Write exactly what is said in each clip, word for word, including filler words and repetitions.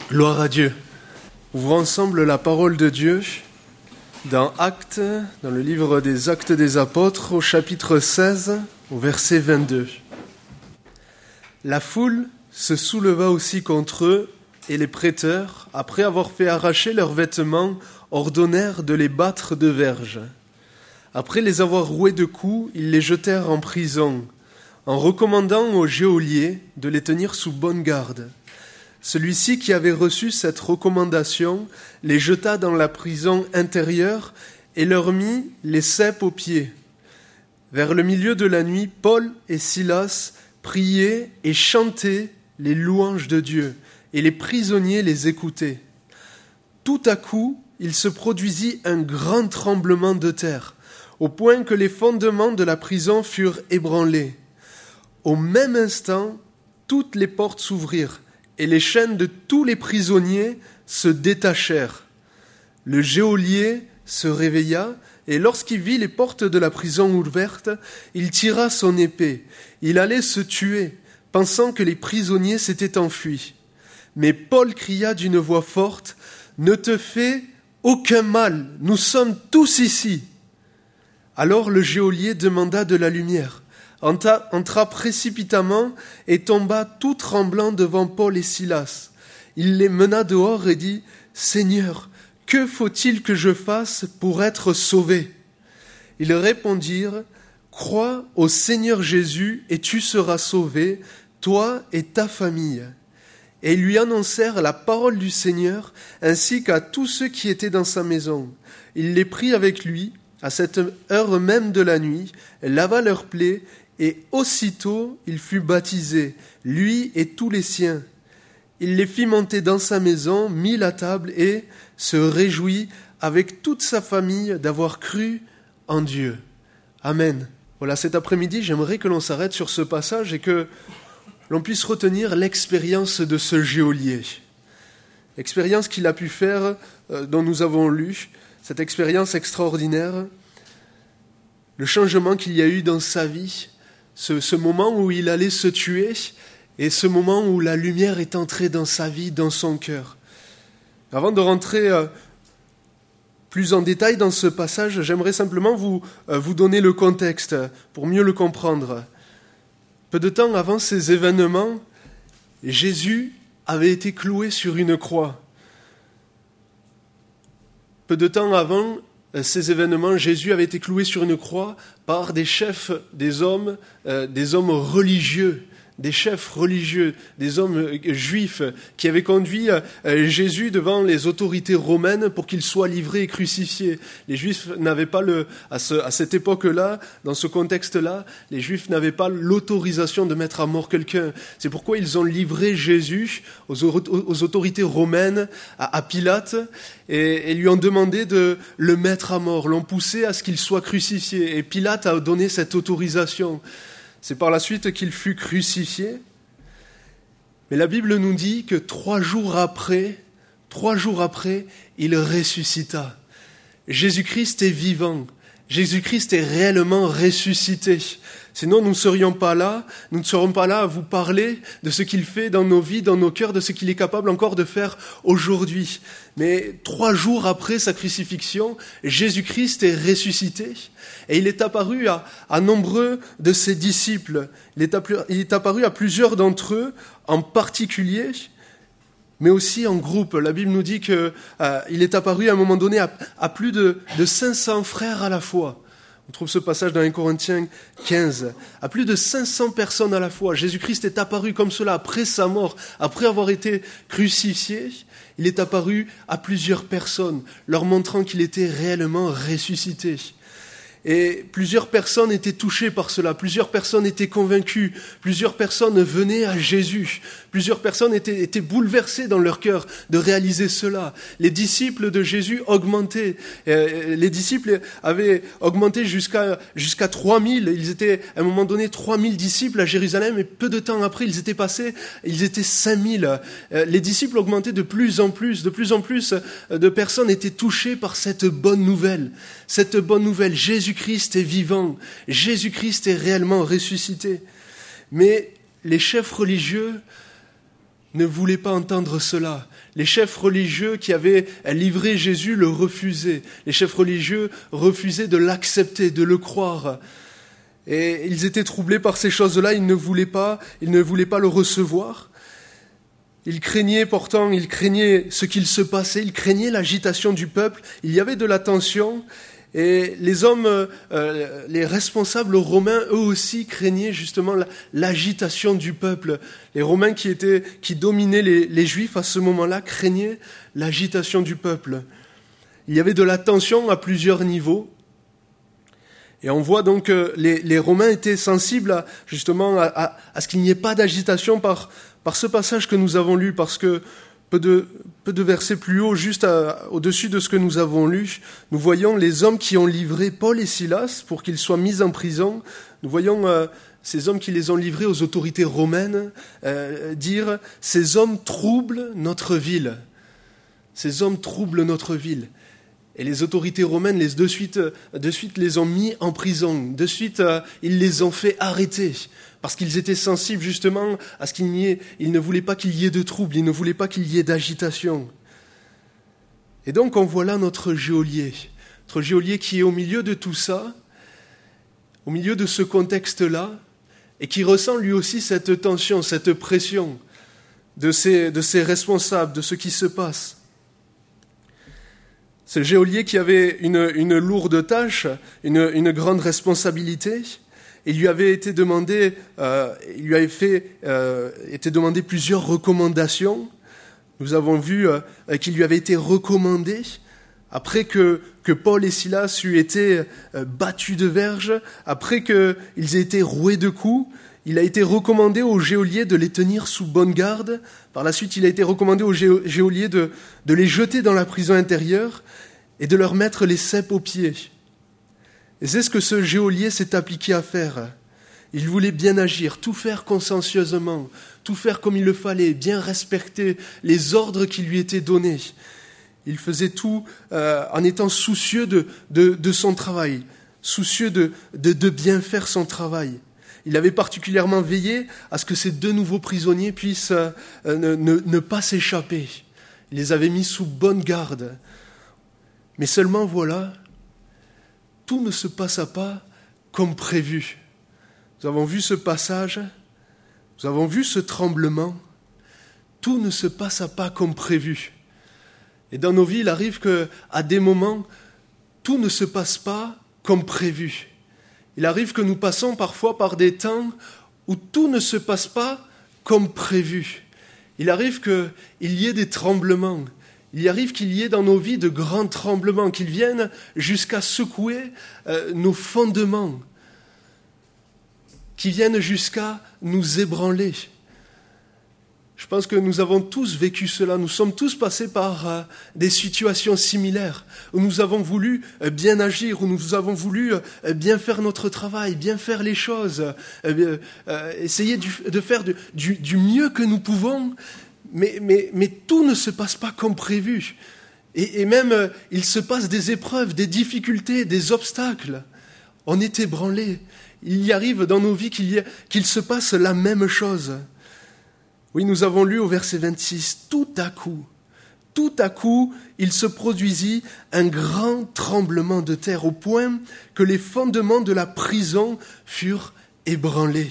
Gloire à Dieu. Ouvrons ensemble la parole de Dieu dans Actes, dans le livre des Actes des Apôtres, au chapitre seize, au verset vingt-deux. La foule se souleva aussi contre eux, et les prêteurs, après avoir fait arracher leurs vêtements, ordonnèrent de les battre de verges. Après les avoir roués de coups, ils les jetèrent en prison, en recommandant au geôlier de les tenir sous bonne garde. Celui-ci qui avait reçu cette recommandation les jeta dans la prison intérieure et leur mit les ceps aux pieds. Vers le milieu de la nuit, Paul et Silas priaient et chantaient les louanges de Dieu, et les prisonniers les écoutaient. Tout à coup, il se produisit un grand tremblement de terre, au point que les fondements de la prison furent ébranlés. Au même instant, toutes les portes s'ouvrirent, et les chaînes de tous les prisonniers se détachèrent. Le geôlier se réveilla, et lorsqu'il vit les portes de la prison ouvertes, il tira son épée. Il allait se tuer, pensant que les prisonniers s'étaient enfuis. Mais Paul cria d'une voix forte, « Ne te fais aucun mal, nous sommes tous ici !» Alors le geôlier demanda de la lumière, entra, entra précipitamment et tomba tout tremblant devant Paul et Silas. Il les mena dehors et dit, « Seigneur, que faut-il que je fasse pour être sauvé ?» Ils répondirent, « Crois au Seigneur Jésus et tu seras sauvé, toi et ta famille. » Et ils lui annoncèrent la parole du Seigneur ainsi qu'à tous ceux qui étaient dans sa maison. Il les prit avec lui à cette heure même de la nuit, lava leurs plaies, et aussitôt il fut baptisé, lui et tous les siens. Il les fit monter dans sa maison, mit la table et se réjouit avec toute sa famille d'avoir cru en Dieu. Amen. Voilà, cet après-midi, j'aimerais que l'on s'arrête sur ce passage et que l'on puisse retenir l'expérience de ce geôlier. L'expérience qu'il a pu faire, euh, dont nous avons lu, cette expérience extraordinaire, le changement qu'il y a eu dans sa vie, ce, ce moment où il allait se tuer et ce moment où la lumière est entrée dans sa vie, dans son cœur. Avant de rentrer euh, plus en détail dans ce passage, j'aimerais simplement vous, euh, vous donner le contexte pour mieux le comprendre. Peu de temps avant ces événements, Jésus avait été cloué sur une croix. Peu de temps avant ces événements, Jésus avait été cloué sur une croix par des chefs, des hommes, euh, des hommes religieux, des chefs religieux, des hommes juifs qui avaient conduit euh, Jésus devant les autorités romaines pour qu'il soit livré et crucifié. Les Juifs n'avaient pas le, à, ce, à cette époque-là, dans ce contexte-là, les Juifs n'avaient pas l'autorisation de mettre à mort quelqu'un. C'est pourquoi ils ont livré Jésus aux, aux autorités romaines, à, à Pilate, et, et lui ont demandé de le mettre à mort, l'ont poussé à ce qu'il soit crucifié. Et Pilate a donné cette autorisation. C'est par la suite qu'il fut crucifié. Mais la Bible nous dit que trois jours après, trois jours après, il ressuscita. Jésus-Christ est vivant. Jésus-Christ est réellement ressuscité. Sinon, nous ne serions pas là, nous ne serions pas là à vous parler de ce qu'il fait dans nos vies, dans nos cœurs, de ce qu'il est capable encore de faire aujourd'hui. Mais trois jours après sa crucifixion, Jésus-Christ est ressuscité et il est apparu à, à nombreux de ses disciples. Il est, apparu, il est apparu à plusieurs d'entre eux en particulier, mais aussi en groupe. La Bible nous dit qu'il euh, est apparu à un moment donné à, à plus de, de cinq cents frères à la fois. On trouve ce passage dans un Corinthiens quinze. À plus de cinq cents personnes à la fois, Jésus-Christ est apparu comme cela après sa mort, après avoir été crucifié. Il est apparu à plusieurs personnes, leur montrant qu'il était réellement ressuscité. Et plusieurs personnes étaient touchées par cela, plusieurs personnes étaient convaincues, plusieurs personnes venaient à Jésus, plusieurs personnes étaient, étaient bouleversées dans leur cœur de réaliser cela. Les disciples de Jésus augmentaient, les disciples avaient augmenté jusqu'à, jusqu'à trois mille, ils étaient à un moment donné trois mille disciples à Jérusalem et peu de temps après ils étaient passés, ils étaient cinq mille. Les disciples augmentaient de plus en plus, de plus en plus de personnes étaient touchées par cette bonne nouvelle, cette bonne nouvelle, Jésus Jésus-Christ est vivant, Jésus-Christ est réellement ressuscité. Mais les chefs religieux ne voulaient pas entendre cela. Les chefs religieux qui avaient livré Jésus le refusaient. Les chefs religieux refusaient de l'accepter, de le croire. Et ils étaient troublés par ces choses-là, ils ne voulaient pas, ils ne voulaient pas le recevoir. Ils craignaient pourtant, ils craignaient ce qu'il se passait, ils craignaient l'agitation du peuple, il y avait de la tension, et les hommes, euh, les responsables romains, eux aussi craignaient justement la, l'agitation du peuple. Les Romains qui étaient, qui dominaient les, les Juifs à ce moment-là craignaient l'agitation du peuple. Il y avait de la tension à plusieurs niveaux. Et on voit donc que les, les Romains étaient sensibles à, justement à, à, à ce qu'il n'y ait pas d'agitation par, par ce passage que nous avons lu, parce que peu de, peu de versets plus haut, juste à, au-dessus de ce que nous avons lu, nous voyons les hommes qui ont livré Paul et Silas pour qu'ils soient mis en prison. Nous voyons euh, ces hommes qui les ont livrés aux autorités romaines euh, dire « Ces hommes troublent notre ville. Ces hommes troublent notre ville. » Et les autorités romaines, les, de, suite, de suite, les ont mis en prison. De suite, euh, ils les ont fait arrêter. Parce qu'ils étaient sensibles, justement, à ce qu'il n'y ait... Ils ne voulaient pas qu'il y ait de troubles. Ils ne voulaient pas qu'il y ait d'agitation. Et donc, on voit là notre geôlier. Notre geôlier qui est au milieu de tout ça, au milieu de ce contexte-là, et qui ressent lui aussi cette tension, cette pression de ses, de ses responsables, de ce qui se passe. C'est le geôlier qui avait une, une lourde tâche, une, une grande responsabilité. Il lui avait été demandé, euh, il lui avait fait, euh, été demandé plusieurs recommandations. Nous avons vu euh, qu'il lui avait été recommandé, après que, que Paul et Silas euent été euh, battus de verge, après qu'ils aient été roués de coups, il a été recommandé au geôlier de les tenir sous bonne garde. Par la suite, il a été recommandé au geôlier de, de les jeter dans la prison intérieure et de leur mettre les ceps aux pieds. Et c'est ce que ce geôlier s'est appliqué à faire. Il voulait bien agir, tout faire consciencieusement, tout faire comme il le fallait, bien respecter les ordres qui lui étaient donnés. Il faisait tout euh, en étant soucieux de, de, de son travail, soucieux de, de, de bien faire son travail. Il avait particulièrement veillé à ce que ces deux nouveaux prisonniers puissent euh, ne, ne, ne pas s'échapper. Il les avait mis sous bonne garde. Mais seulement voilà, tout ne se passa pas comme prévu. Nous avons vu ce passage, nous avons vu ce tremblement. Tout ne se passa pas comme prévu. Et dans nos vies, il arrive qu'à des moments, tout ne se passe pas comme prévu. Il arrive que nous passons parfois par des temps où tout ne se passe pas comme prévu. Il arrive qu'il y ait des tremblements. Il arrive qu'il y ait dans nos vies de grands tremblements, qu'ils viennent jusqu'à secouer euh, nos fondements, qui viennent jusqu'à nous ébranler. Je pense que nous avons tous vécu cela, nous sommes tous passés par euh, des situations similaires, où nous avons voulu euh, bien agir, où nous avons voulu euh, bien faire notre travail, bien faire les choses, euh, euh, essayer du, de faire du, du, du mieux que nous pouvons, mais, mais, mais tout ne se passe pas comme prévu. Et, et même, euh, il se passe des épreuves, des difficultés, des obstacles. On est ébranlés. Il y arrive dans nos vies qu'il, y a, qu'il se passe la même chose. Oui, nous avons lu au verset vingt-six, tout à coup, tout à coup, il se produisit un grand tremblement de terre au point que les fondements de la prison furent ébranlés.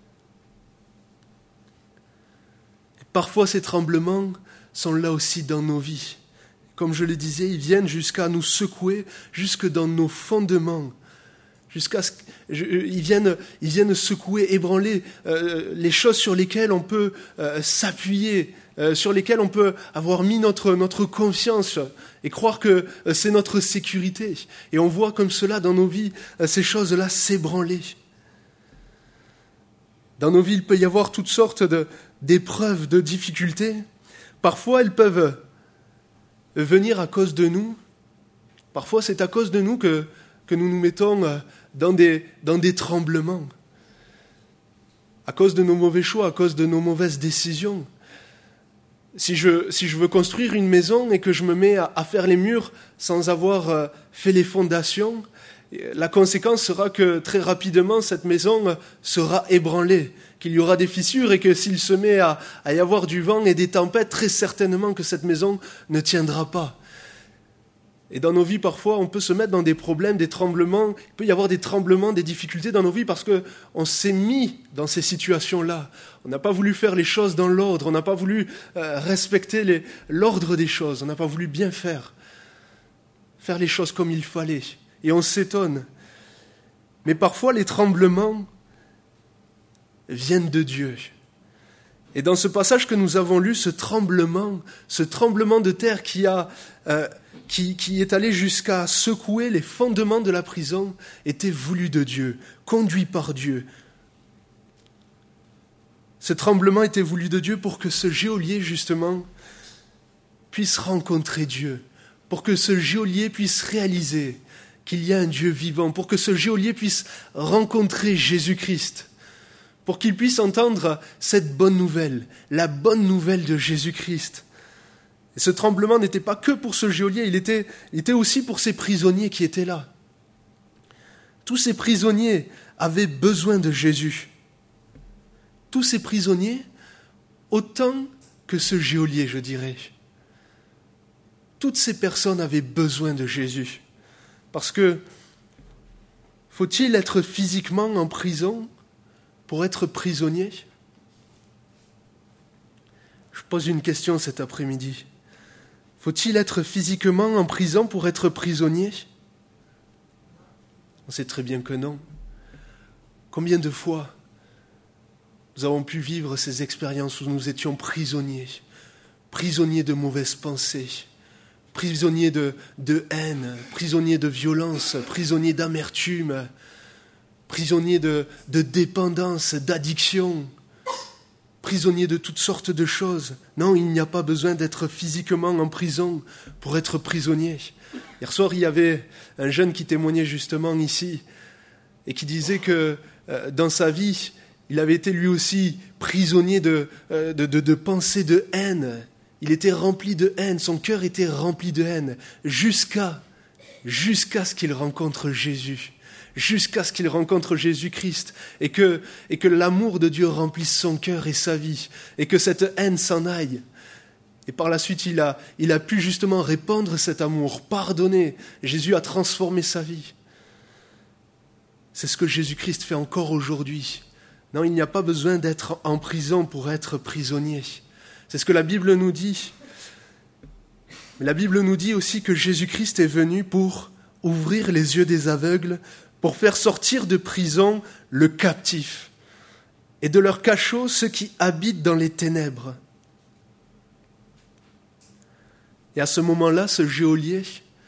Et parfois, ces tremblements sont là aussi dans nos vies. Comme je le disais, ils viennent jusqu'à nous secouer, jusque dans nos fondements. Jusqu'à ce qu'ils viennent, ils viennent secouer, ébranler euh, les choses sur lesquelles on peut euh, s'appuyer, euh, sur lesquelles on peut avoir mis notre, notre confiance et croire que euh, c'est notre sécurité. Et on voit comme cela dans nos vies, euh, ces choses-là s'ébranler. Dans nos vies, il peut y avoir toutes sortes de, d'épreuves, de difficultés. Parfois, elles peuvent venir à cause de nous. Parfois, c'est à cause de nous que, que nous nous mettons dans des, dans des tremblements. À cause de nos mauvais choix, à cause de nos mauvaises décisions. Si je, si je veux construire une maison et que je me mets à, à faire les murs sans avoir fait les fondations, La conséquence sera que très rapidement, cette maison sera ébranlée, qu'il y aura des fissures et que s'il se met à, à y avoir du vent et des tempêtes, très certainement que cette maison ne tiendra pas. Et dans nos vies, parfois, on peut se mettre dans des problèmes, des tremblements. Il peut y avoir des tremblements, des difficultés dans nos vies parce qu'on s'est mis dans ces situations-là. On n'a pas voulu faire les choses dans l'ordre, on n'a pas voulu euh, respecter les, l'ordre des choses, on n'a pas voulu bien faire, faire les choses comme il fallait. Et on s'étonne. Mais parfois, les tremblements viennent de Dieu. Et dans ce passage que nous avons lu, ce tremblement, ce tremblement de terre qui, a, euh, qui, qui est allé jusqu'à secouer les fondements de la prison, était voulu de Dieu, conduit par Dieu. Ce tremblement était voulu de Dieu pour que ce geôlier, justement, puisse rencontrer Dieu, pour que ce geôlier puisse réaliser qu'il y a un Dieu vivant, pour que ce geôlier puisse rencontrer Jésus-Christ, pour qu'il puisse entendre cette bonne nouvelle, la bonne nouvelle de Jésus-Christ. Et ce tremblement n'était pas que pour ce geôlier, il était, il était aussi pour ces prisonniers qui étaient là. Tous ces prisonniers avaient besoin de Jésus. Tous ces prisonniers, autant que ce geôlier, je dirais. Toutes ces personnes avaient besoin de Jésus. Parce que, faut-il être physiquement en prison pour être prisonnier? Je pose une question cet après-midi. Faut-il être physiquement en prison pour être prisonnier? On sait très bien que non. Combien de fois nous avons pu vivre ces expériences où nous étions prisonniers, prisonniers de mauvaises pensées, prisonniers de, de haine, prisonniers de violence, prisonniers d'amertume, prisonniers de, de dépendance, d'addiction, prisonniers de toutes sortes de choses. Non, il n'y a pas besoin d'être physiquement en prison pour être prisonnier. Hier soir, il y avait un jeune qui témoignait justement ici et qui disait que euh, dans sa vie, il avait été lui aussi prisonnier de, euh, de, de, de pensées de haine. Il était rempli de haine, son cœur était rempli de haine, jusqu'à, jusqu'à ce qu'il rencontre Jésus. Jusqu'à ce qu'il rencontre Jésus-Christ et que, et que l'amour de Dieu remplisse son cœur et sa vie et que cette haine s'en aille. Et par la suite, il a, il a pu justement répandre cet amour, pardonner. Jésus a transformé sa vie. C'est ce que Jésus-Christ fait encore aujourd'hui. Non, il n'y a pas besoin d'être en prison pour être prisonnier. C'est ce que la Bible nous dit. Mais la Bible nous dit aussi que Jésus-Christ est venu pour ouvrir les yeux des aveugles, pour faire sortir de prison le captif et de leur cachot ceux qui habitent dans les ténèbres. Et à ce moment-là, ce geôlier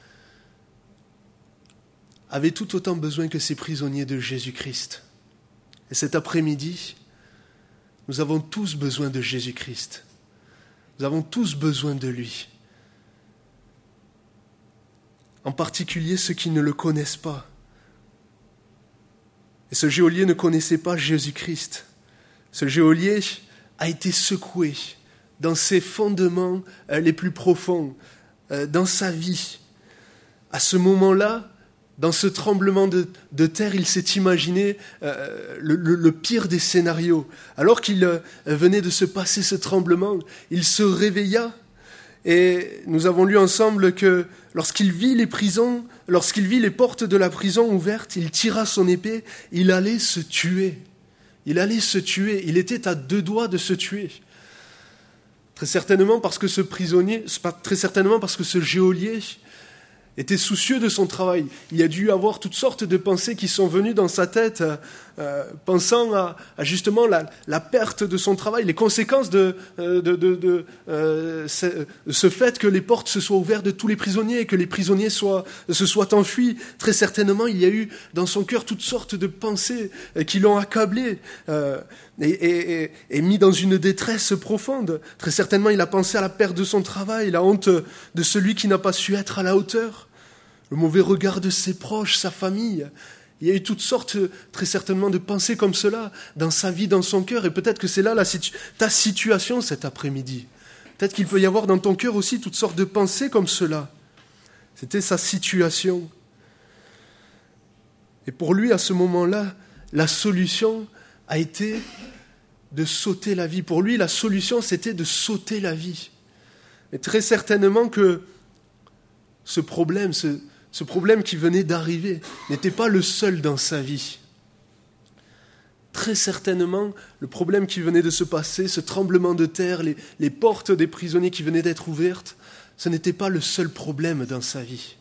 avait tout autant besoin que ces prisonniers de Jésus-Christ. Et cet après-midi, nous avons tous besoin de Jésus-Christ. Nous avons tous besoin de lui. En particulier ceux qui ne le connaissent pas. Et ce geôlier ne connaissait pas Jésus-Christ. Ce geôlier a été secoué dans ses fondements les plus profonds, dans sa vie. À ce moment-là, dans ce tremblement de, de terre, il s'est imaginé euh, le, le, le pire des scénarios. Alors qu'il euh, venait de se passer ce tremblement, il se réveilla et nous avons lu ensemble que lorsqu'il vit les prisons, lorsqu'il vit les portes de la prison ouvertes, il tira son épée, il allait se tuer. Il allait se tuer, il était à deux doigts de se tuer. Très certainement parce que ce prisonnier, très certainement parce que ce geôlier était soucieux de son travail. Il a dû avoir toutes sortes de pensées qui sont venues dans sa tête, euh, pensant à, à justement la, la perte de son travail, les conséquences de, de, de, de euh, ce, ce fait que les portes se soient ouvertes de tous les prisonniers et que les prisonniers soient, se soient enfuis. Très certainement, il y a eu dans son cœur toutes sortes de pensées qui l'ont accablé euh, et, et, et, et mis dans une détresse profonde. Très certainement, il a pensé à la perte de son travail, la honte de celui qui n'a pas su être à la hauteur, le mauvais regard de ses proches, sa famille. Il y a eu toutes sortes, très certainement, de pensées comme cela dans sa vie, dans son cœur. Et peut-être que c'est là la situ- ta situation cet après-midi. Peut-être qu'il peut y avoir dans ton cœur aussi toutes sortes de pensées comme cela. C'était sa situation. Et pour lui, à ce moment-là, la solution a été de sauter la vie. Pour lui, la solution, c'était de sauter la vie. Et très certainement que ce problème, ce, ce problème qui venait d'arriver, n'était pas le seul dans sa vie. Très certainement, le problème qui venait de se passer, ce tremblement de terre, les, les portes des prisonniers qui venaient d'être ouvertes, ce n'était pas le seul problème dans sa vie.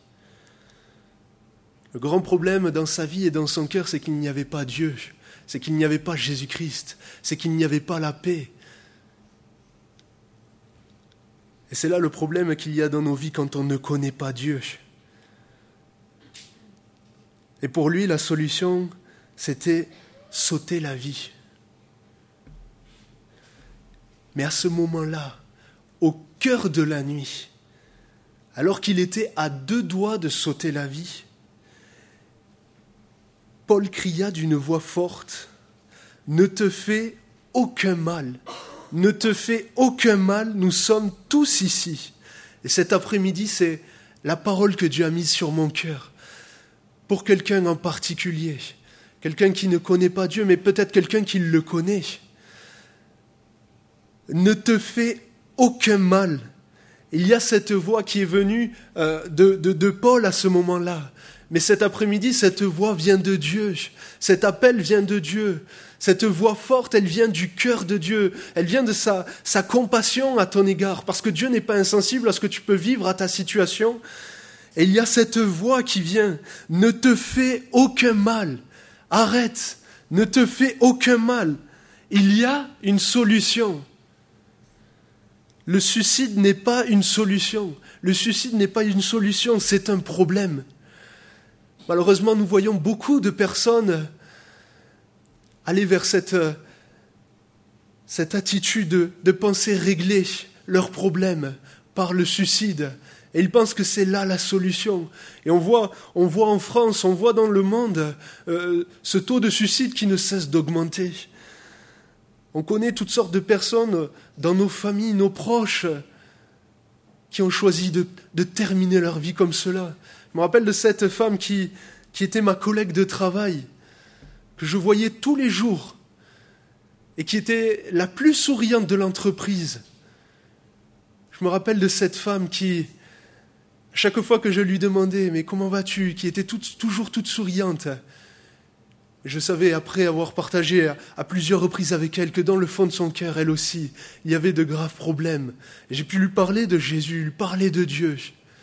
Le grand problème dans sa vie et dans son cœur, c'est qu'il n'y avait pas Dieu, c'est qu'il n'y avait pas Jésus-Christ, c'est qu'il n'y avait pas la paix. Et c'est là le problème qu'il y a dans nos vies quand on ne connaît pas Dieu. Et pour lui, la solution, c'était sauter la vie. Mais à ce moment-là, au cœur de la nuit, alors qu'il était à deux doigts de sauter la vie, Paul cria d'une voix forte, « Ne te fais aucun mal, ne te fais aucun mal, nous sommes tous ici. » Et cet après-midi, c'est la parole que Dieu a mise sur mon cœur, pour quelqu'un en particulier, quelqu'un qui ne connaît pas Dieu, mais peut-être quelqu'un qui le connaît. Ne te fais aucun mal. Il y a cette voix qui est venue euh, de, de, de Paul à ce moment-là. Mais cet après-midi, cette voix vient de Dieu. Cet appel vient de Dieu. Cette voix forte, elle vient du cœur de Dieu. Elle vient de sa, sa compassion à ton égard. Parce que Dieu n'est pas insensible à ce que tu peux vivre, à ta situation. Et il y a cette voix qui vient. Ne te fais aucun mal. Arrête. Ne te fais aucun mal. Il y a une solution. Le suicide n'est pas une solution. Le suicide n'est pas une solution, c'est un problème. Malheureusement, nous voyons beaucoup de personnes aller vers cette, cette attitude de, de penser régler leurs problèmes par le suicide. Et ils pensent que c'est là la solution. Et on voit, on voit en France, on voit dans le monde euh, ce taux de suicide qui ne cesse d'augmenter. On connaît toutes sortes de personnes dans nos familles, nos proches, qui ont choisi de, de terminer leur vie comme cela. Je me rappelle de cette femme qui, qui était ma collègue de travail, que je voyais tous les jours, et qui était la plus souriante de l'entreprise. Je me rappelle de cette femme qui, chaque fois que je lui demandais « Mais comment vas-tu ?», qui était toute, toujours toute souriante. Je savais, après avoir partagé à, à plusieurs reprises avec elle, que dans le fond de son cœur, elle aussi, il y avait de graves problèmes. Et j'ai pu lui parler de Jésus, lui parler de Dieu.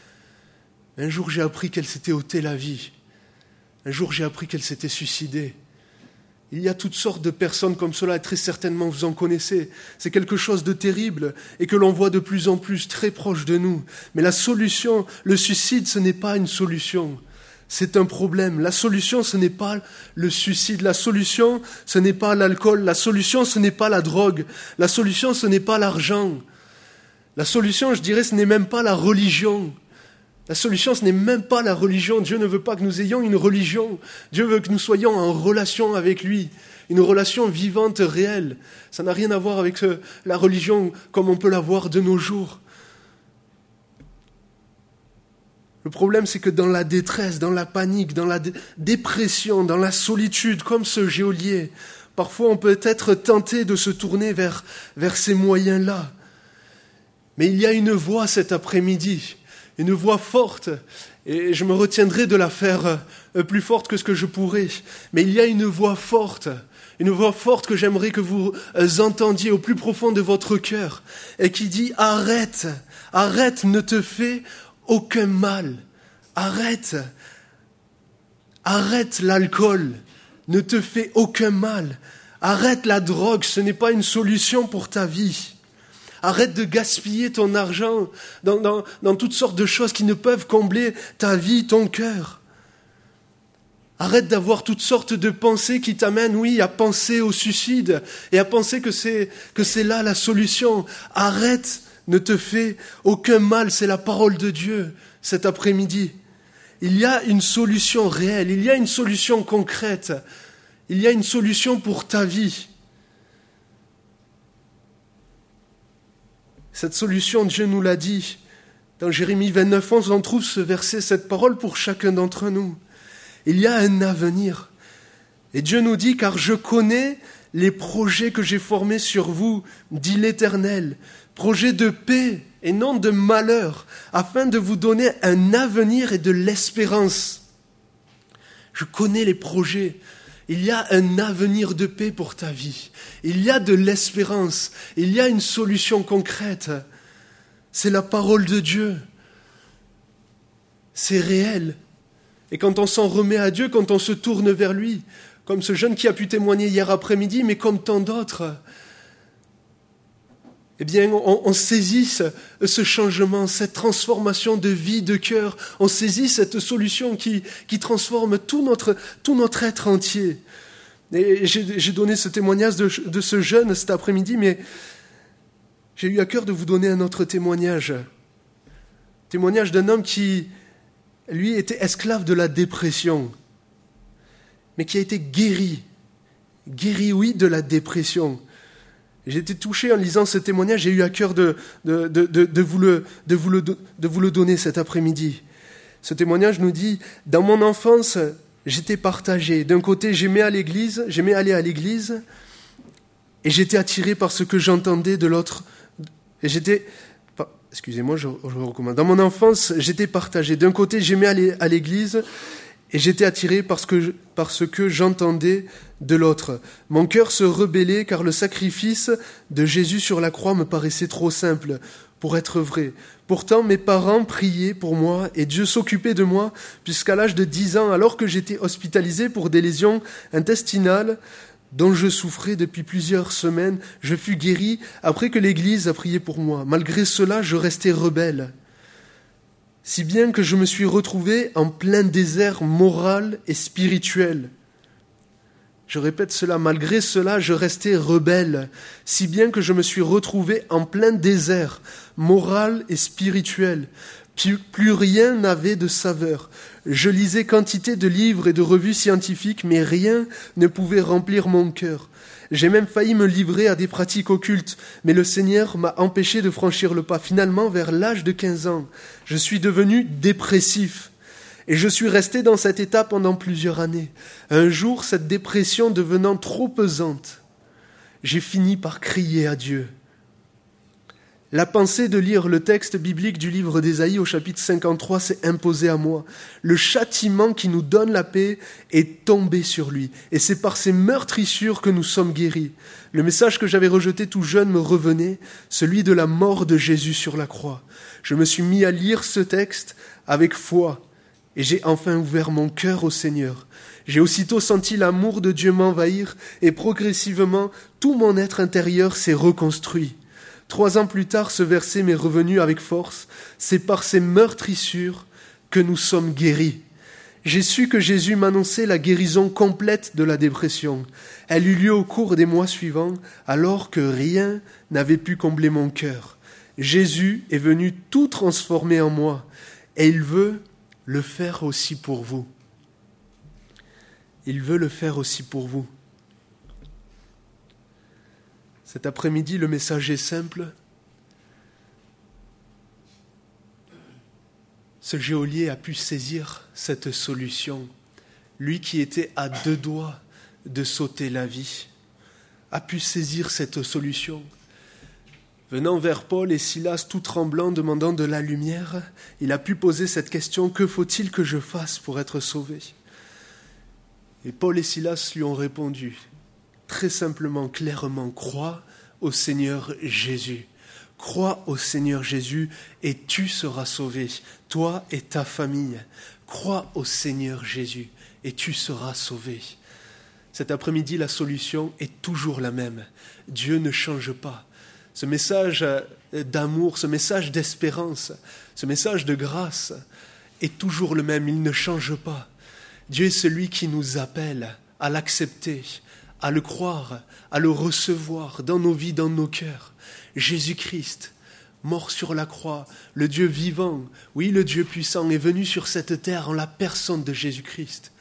Un jour, j'ai appris qu'elle s'était ôté la vie. Un jour, j'ai appris qu'elle s'était suicidée. Il y a toutes sortes de personnes comme cela, et très certainement vous en connaissez. C'est quelque chose de terrible et que l'on voit de plus en plus très proche de nous. Mais la solution, le suicide, ce n'est pas une solution. C'est un problème. La solution, ce n'est pas le suicide. La solution, ce n'est pas l'alcool. La solution, ce n'est pas la drogue. La solution, ce n'est pas l'argent. La solution, je dirais, ce n'est même pas la religion. La solution, ce n'est même pas la religion. Dieu ne veut pas que nous ayons une religion. Dieu veut que nous soyons en relation avec lui. Une relation vivante, réelle. Ça n'a rien à voir avec la religion comme on peut la voir de nos jours. Le problème, c'est que dans la détresse, dans la panique, dans la dé- dépression, dans la solitude, comme ce geôlier, parfois on peut être tenté de se tourner vers, vers ces moyens-là. Mais il y a une voix cet après-midi, une voix forte, et je me retiendrai de la faire plus forte que ce que je pourrais. Mais il y a une voix forte, une voix forte que j'aimerais que vous entendiez au plus profond de votre cœur, et qui dit « Arrête, arrête, ne te fais aucun mal. Arrête. Arrête l'alcool. Ne te fais aucun mal. Arrête la drogue. Ce n'est pas une solution pour ta vie. Arrête de gaspiller ton argent dans, dans, dans toutes sortes de choses qui ne peuvent combler ta vie, ton cœur. Arrête d'avoir toutes sortes de pensées qui t'amènent, oui, à penser au suicide et à penser que c'est, que c'est là la solution. Arrête. Ne te fais aucun mal, c'est la parole de Dieu cet après-midi. Il y a une solution réelle, il y a une solution concrète, il y a une solution pour ta vie. Cette solution, Dieu nous l'a dit. Dans Jérémie vingt-neuf, onze, on trouve ce verset, cette parole pour chacun d'entre nous. Il y a un avenir. Et Dieu nous dit, car je connais les projets que j'ai formés sur vous, dit l'Éternel, projets de paix et non de malheur, afin de vous donner un avenir et de l'espérance. Je connais les projets. Il y a un avenir de paix pour ta vie. Il y a de l'espérance. Il y a une solution concrète. C'est la parole de Dieu. C'est réel. Et quand on s'en remet à Dieu, quand on se tourne vers lui, comme ce jeune qui a pu témoigner hier après-midi, mais comme tant d'autres, eh bien, on, on saisit ce, ce changement, cette transformation de vie, de cœur. On saisit cette solution qui, qui transforme tout notre, tout notre être entier. Et j'ai, j'ai donné ce témoignage de, de ce jeune cet après-midi, mais j'ai eu à cœur de vous donner un autre témoignage. Témoignage d'un homme qui, lui, était esclave de la dépression, mais qui a été guéri. Guéri, oui, de la dépression. J'ai été touché en lisant ce témoignage, j'ai eu à cœur de, de, de, de, de, vous le, de, vous le, de vous le donner cet après-midi. Ce témoignage nous dit, dans mon enfance, j'étais partagé. D'un côté, j'aimais à l'église, j'aimais aller à l'église, et j'étais attiré par ce que j'entendais de l'autre. Et j'étais, excusez-moi, je, je recommence. Dans mon enfance, j'étais partagé. D'un côté, j'aimais aller à l'église, et j'étais attiré par ce que, par ce que j'entendais de l'autre. Mon cœur se rebellait car le sacrifice de Jésus sur la croix me paraissait trop simple pour être vrai. Pourtant, mes parents priaient pour moi et Dieu s'occupait de moi puisqu'à l'âge de dix ans, alors que j'étais hospitalisé pour des lésions intestinales dont je souffrais depuis plusieurs semaines, je fus guéri après que l'Église a prié pour moi. Malgré cela, je restais rebelle. Si bien que je me suis retrouvé en plein désert moral et spirituel. Je répète cela, malgré cela, je restais rebelle, si bien que je me suis retrouvé en plein désert moral et spirituel. Plus, plus rien n'avait de saveur. Je lisais quantité de livres et de revues scientifiques, mais rien ne pouvait remplir mon cœur. J'ai même failli me livrer à des pratiques occultes, mais le Seigneur m'a empêché de franchir le pas. Finalement, vers l'âge de quinze ans, je suis devenu dépressif. Et je suis resté dans cet état pendant plusieurs années. Un jour, cette dépression devenant trop pesante, j'ai fini par crier à Dieu. La pensée de lire le texte biblique du livre d'Ésaïe au chapitre cinquante-trois s'est imposée à moi. Le châtiment qui nous donne la paix est tombé sur lui. Et c'est par ces meurtrissures que nous sommes guéris. Le message que j'avais rejeté tout jeune me revenait, celui de la mort de Jésus sur la croix. Je me suis mis à lire ce texte avec foi. Et j'ai enfin ouvert mon cœur au Seigneur. J'ai aussitôt senti l'amour de Dieu m'envahir et progressivement, tout mon être intérieur s'est reconstruit. Trois ans plus tard, ce verset m'est revenu avec force. C'est par ces meurtrissures que nous sommes guéris. J'ai su que Jésus m'annonçait la guérison complète de la dépression. Elle eut lieu au cours des mois suivants, alors que rien n'avait pu combler mon cœur. Jésus est venu tout transformer en moi et il veut le faire aussi pour vous. Il veut le faire aussi pour vous. Cet après-midi, le message est simple. Ce geôlier a pu saisir cette solution. Lui qui était à deux doigts de sauter la vie, a pu saisir cette solution. Venant vers Paul et Silas tout tremblant, demandant de la lumière, il a pu poser cette question, que faut-il que je fasse pour être sauvé ? Et Paul et Silas lui ont répondu, très simplement, clairement, crois au Seigneur Jésus. Crois au Seigneur Jésus et tu seras sauvé, toi et ta famille. Crois au Seigneur Jésus et tu seras sauvé. Cet après-midi, la solution est toujours la même. Dieu ne change pas. Ce message d'amour, ce message d'espérance, ce message de grâce est toujours le même, il ne change pas. Dieu est celui qui nous appelle à l'accepter, à le croire, à le recevoir dans nos vies, dans nos cœurs. Jésus-Christ, mort sur la croix, le Dieu vivant, oui, le Dieu puissant, est venu sur cette terre en la personne de Jésus-Christ.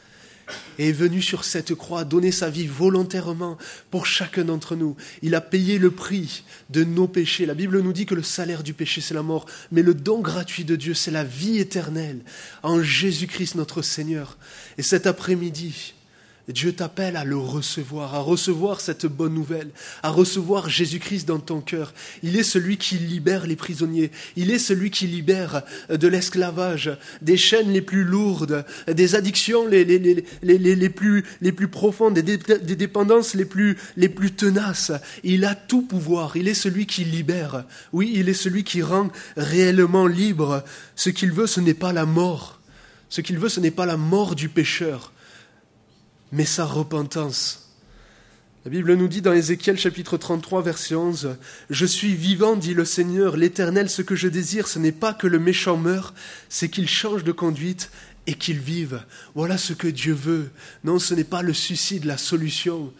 et est venu sur cette croix donner sa vie volontairement pour chacun d'entre nous. Il a payé le prix de nos péchés. La Bible nous dit que le salaire du péché, c'est la mort, mais le don gratuit de Dieu, c'est la vie éternelle en Jésus-Christ notre Seigneur. Et cet après-midi, Dieu t'appelle à le recevoir, à recevoir cette bonne nouvelle, à recevoir Jésus-Christ dans ton cœur. Il est celui qui libère les prisonniers. Il est celui qui libère de l'esclavage, des chaînes les plus lourdes, des addictions les, les, les, les, les, les, plus, les plus profondes, des, des dépendances les plus, les plus tenaces. Il a tout pouvoir. Il est celui qui libère. Oui, il est celui qui rend réellement libre. Ce qu'il veut, ce n'est pas la mort. Ce qu'il veut, ce n'est pas la mort du pécheur, mais sa repentance. La Bible nous dit dans Ézéchiel chapitre trente-trois, verset onze, « Je suis vivant, dit le Seigneur, l'Éternel, ce que je désire, ce n'est pas que le méchant meure, c'est qu'il change de conduite et qu'il vive. » Voilà ce que Dieu veut. Non, ce n'est pas le suicide, la solution.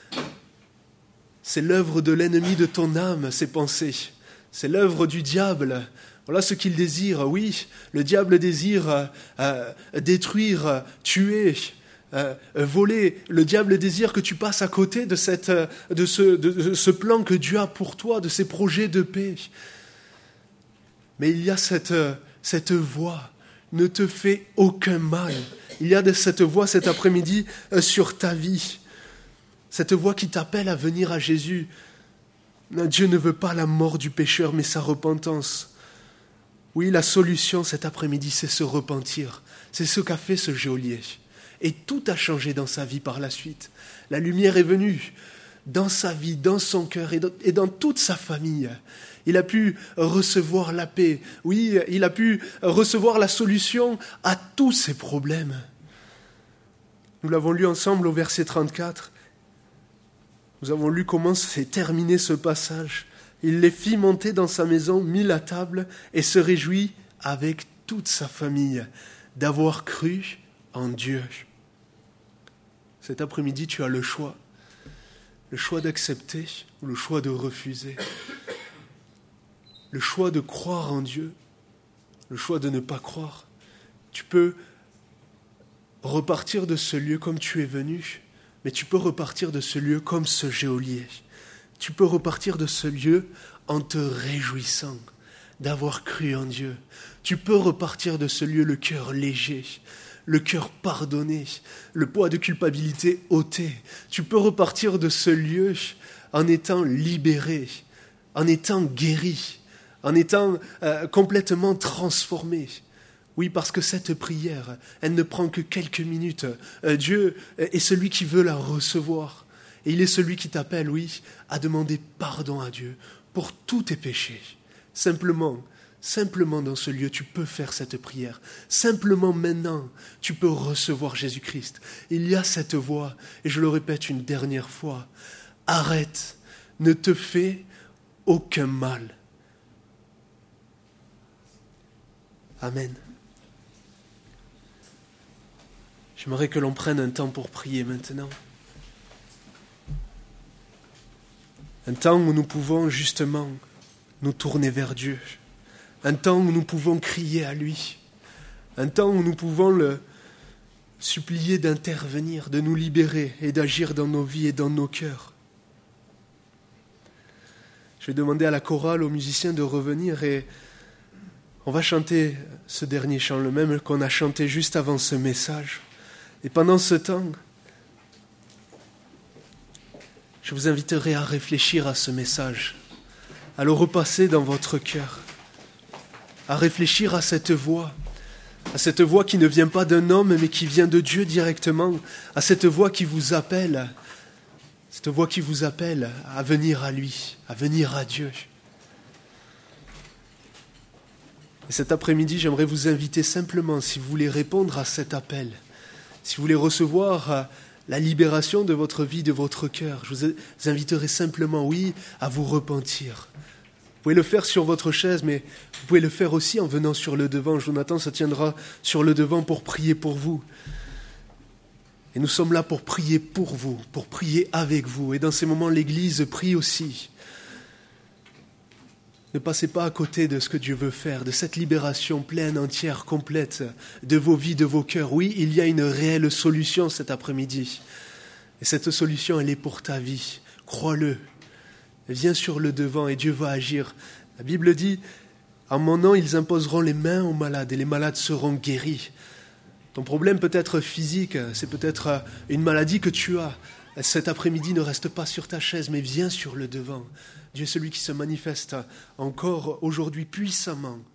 C'est l'œuvre de l'ennemi de ton âme, ces pensées. C'est l'œuvre du diable. Voilà ce qu'il désire. Oui, le diable désire euh, détruire, tuer, Euh, voler. Le diable désire que tu passes à côté de, cette, de, ce, de ce plan que Dieu a pour toi, de ses projets de paix. Mais il y a cette, cette voix, ne te fais aucun mal. Il y a de cette voix cet après-midi sur ta vie. Cette voix qui t'appelle à venir à Jésus. Dieu ne veut pas la mort du pécheur, mais sa repentance. Oui, la solution cet après-midi, c'est se repentir. C'est ce qu'a fait ce geôlier. Et tout a changé dans sa vie par la suite. La lumière est venue dans sa vie, dans son cœur et dans, et dans toute sa famille. Il a pu recevoir la paix. Oui, il a pu recevoir la solution à tous ses problèmes. Nous l'avons lu ensemble au verset trente-quatre. Nous avons lu comment s'est terminé ce passage. Il les fit monter dans sa maison, mit la table et se réjouit avec toute sa famille d'avoir cru en Dieu. Cet après-midi, tu as le choix. Le choix d'accepter ou le choix de refuser. Le choix de croire en Dieu. Le choix de ne pas croire. Tu peux repartir de ce lieu comme tu es venu, mais tu peux repartir de ce lieu comme ce geôlier. Tu peux repartir de ce lieu en te réjouissant d'avoir cru en Dieu. Tu peux repartir de ce lieu le cœur léger, le cœur pardonné, le poids de culpabilité ôté. Tu peux repartir de ce lieu en étant libéré, en étant guéri, en étant euh, complètement transformé. Oui, parce que cette prière, elle ne prend que quelques minutes. Euh, Dieu est celui qui veut la recevoir. Et il est celui qui t'appelle, oui, à demander pardon à Dieu pour tous tes péchés. Simplement, Simplement dans ce lieu, tu peux faire cette prière. Simplement maintenant, tu peux recevoir Jésus-Christ. Il y a cette voix, et je le répète une dernière fois, arrête, ne te fais aucun mal. Amen. J'aimerais que l'on prenne un temps pour prier maintenant. Un temps où nous pouvons justement nous tourner vers Dieu. Un temps où nous pouvons crier à lui. Un temps où nous pouvons le supplier d'intervenir, de nous libérer et d'agir dans nos vies et dans nos cœurs. Je vais demander à la chorale, aux musiciens de revenir et on va chanter ce dernier chant, le même qu'on a chanté juste avant ce message. Et pendant ce temps, je vous inviterai à réfléchir à ce message, à le repasser dans votre cœur, à réfléchir à cette voix, à cette voix qui ne vient pas d'un homme, mais qui vient de Dieu directement, à cette voix qui vous appelle, cette voix qui vous appelle à venir à lui, à venir à Dieu. Et cet après-midi, j'aimerais vous inviter simplement, si vous voulez répondre à cet appel, si vous voulez recevoir la libération de votre vie, de votre cœur, je vous inviterai simplement, oui, à vous repentir. Vous pouvez le faire sur votre chaise, mais vous pouvez le faire aussi en venant sur le devant. Jonathan se tiendra sur le devant pour prier pour vous. Et nous sommes là pour prier pour vous, pour prier avec vous. Et dans ces moments, l'Église prie aussi. Ne passez pas à côté de ce que Dieu veut faire, de cette libération pleine, entière, complète de vos vies, de vos cœurs. Oui, il y a une réelle solution cet après-midi. Et cette solution, elle est pour ta vie. Crois-le. Viens sur le devant et Dieu va agir. La Bible dit, en mon nom, ils imposeront les mains aux malades et les malades seront guéris. Ton problème peut être physique, c'est peut-être une maladie que tu as. Cet après-midi, ne reste pas sur ta chaise, mais viens sur le devant. Dieu est celui qui se manifeste encore aujourd'hui puissamment